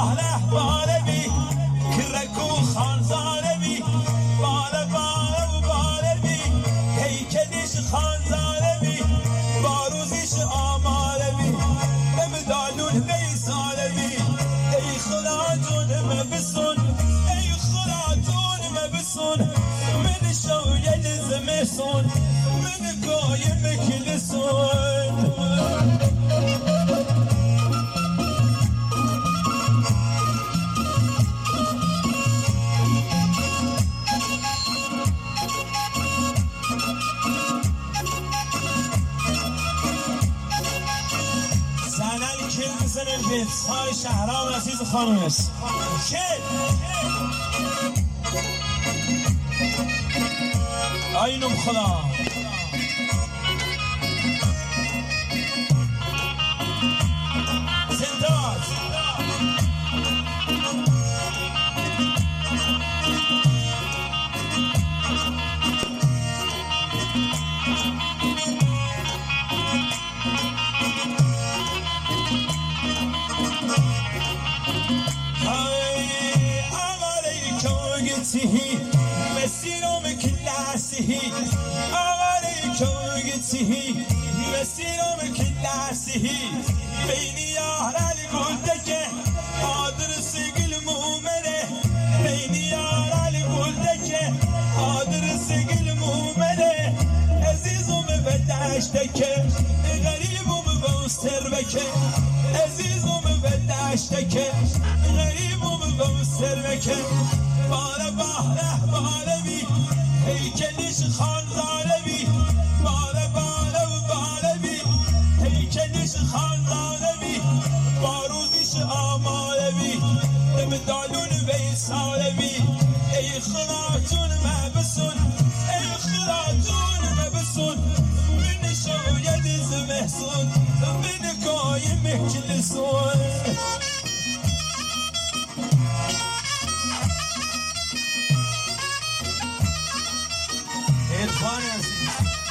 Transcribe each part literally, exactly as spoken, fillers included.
بهره بالبی کرکو خانزاربی باله باله و بالبی هیکلیش خانزاربی باروزیش آمالبی بمدالون بیسالبی ای خدا جونم بسون ای خدا جونم بسون من شوید زمسون من قایم کلسون البنت های شهرام عزیز خانومش کل آینم خدا زنداد مسیرم کلاسیه آواره کوگیه مسیرم کلاسیه بینی یاران گلدکه آدرس گل مومنه بینی یاران گلدکه آدرس گل مومنه عزیزم بداشتکه غریبم بوستر بکه عزیزم بداشتکه غریبم بوستر بکه بالا بالا بالا بی هیکلیش خانزاره بالا بالا و بالا بی هیکلیش خانزاره بی باروزیش آماله بی مدالون ویساله بی ای خلاتون مبسون ای خلاتون مبسون من شاید زمحسون من قایم کلسون خان عزیز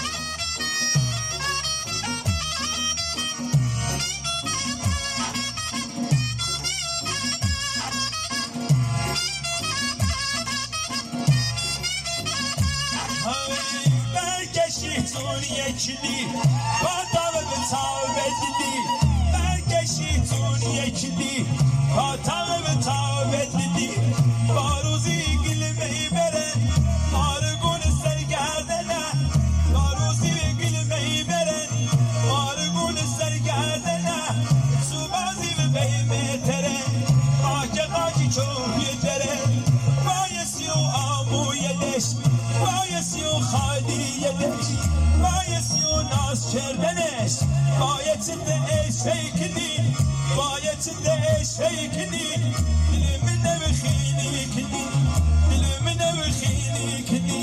برگشیتون یکلی با داو به تاو بدیدی برگشیتون یکلی با تاو به تاو بدیدی با روزی گلمهی بره آرگون سرگردنه با روزی گلمهی بره آرگون سرگردنه سوبازی به بیمتره آکه قاکی چوبی جره بایسی و آموی دش بایسی و خالی دش بایسی و ناز کردنش باید ده شیکنی باید ده شیکنی دل من بخیلی کنی دل من بخیلی کنی